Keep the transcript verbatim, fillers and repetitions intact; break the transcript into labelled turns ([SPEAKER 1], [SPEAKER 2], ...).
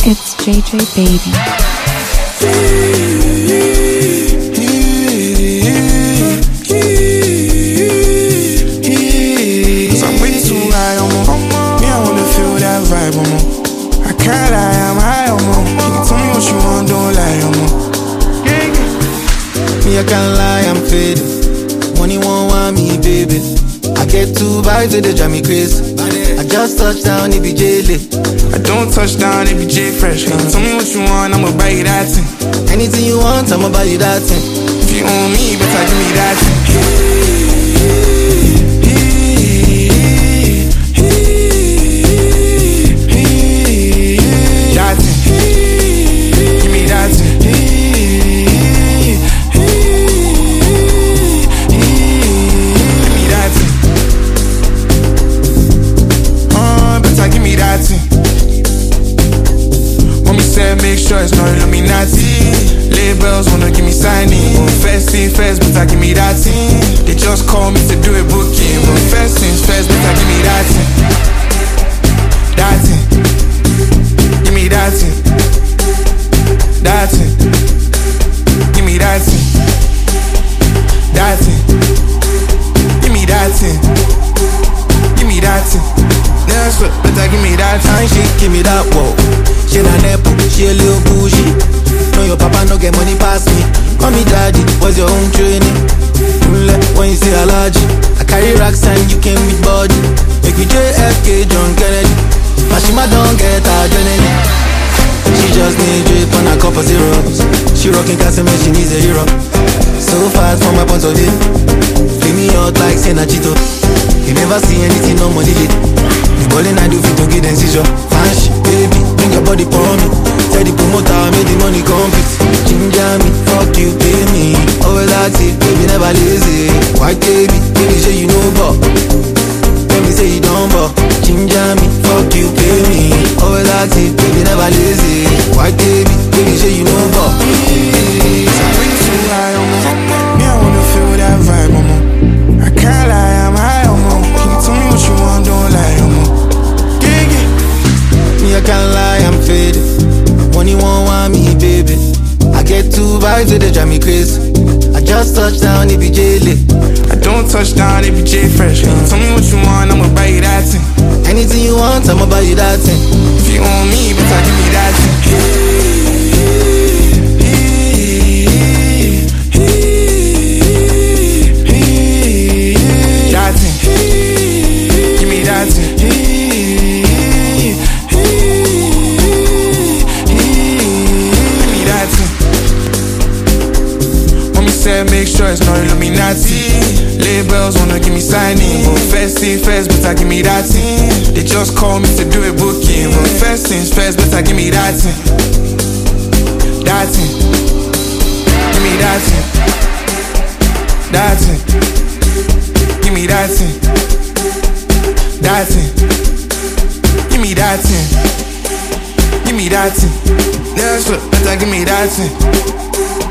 [SPEAKER 1] It's J J Baby.
[SPEAKER 2] Cause I'm way too high, omo. Me, I wanna feel that vibe, omo. I can't lie, I'm high, omo. You can tell me what you want, don't lie, omo.
[SPEAKER 3] Me, I can't lie, I'm faded. Money won't want me, baby. I get two vibes with the drive me crazy. I just touched down, it be J-Lit.
[SPEAKER 2] I don't touch down, it be J-Fresh. Tell me what you want, I'ma buy you that thing.
[SPEAKER 3] Anything you want, I'ma buy you that thing.
[SPEAKER 2] If you own me, better give me that thing. That thing. Give me that thing. Give me that thing. Uh, better give me that thing. Mommy said make sure it's not Illuminati. Labels wanna give me signing. First thing first, better give me that thing. They just call me to do a booking. But first things first, better give me that thing. That thing. Give me that thing. That thing. Give me that thing. That thing. Give me that thing. Give me that thing. That's what, better give me that thing.
[SPEAKER 3] And she give me that whoa. She na nepo, she a little bougie. No, your papa no get money past me. Call me daddy, what's your own training? When you say allergy, I carry racks and you came with body. Make me J F K, John Kennedy. Mashima don't get her adrenaline. She just need drip on a couple zeros. She rocking Casimir, she needs a hero. So fast from my point of view. Flip me out like Senachito. You never see anything, no money lit. The ballin' I do fit to get them seizure. Fancy, baby, bring your body for me. Tell the promoter, make the money compete. Ginger me, fuck you, pay me. Always active, baby, never lazy. White baby, baby, say you know but tell me say you don't but ginger me, fuck you, pay me. Always active, baby, never lazy. White baby, baby, say you know but
[SPEAKER 2] I'm way too high, omo. Me, I wanna feel that vibe, omo. I can't lie, I'm high, omo. Can you tell me what you want, don't lie, omo. Yeah, yeah.
[SPEAKER 3] Me, I can't lie, I'm faded. Money won't want me, baby. I get two vibes with the drive me crazy. I just touched down, it be J-Lit.
[SPEAKER 2] I don't touch down, it be J-Fresh. Tell me what you want, I'ma buy you that thing.
[SPEAKER 3] Anything you want, I'ma buy you that thing.
[SPEAKER 2] If you own me, better give me that thing. That thing. Give me that thing. Said make sure it's not Illuminati. Labels wanna give me signing. But first things first, better give me that thing. They just call me to do a booking. But first things first, better give me that thing. That thing. Give me that thing. That thing. Give me that thing. That thing. Give me that thing. Give me that thing. That's what, better give me that thing.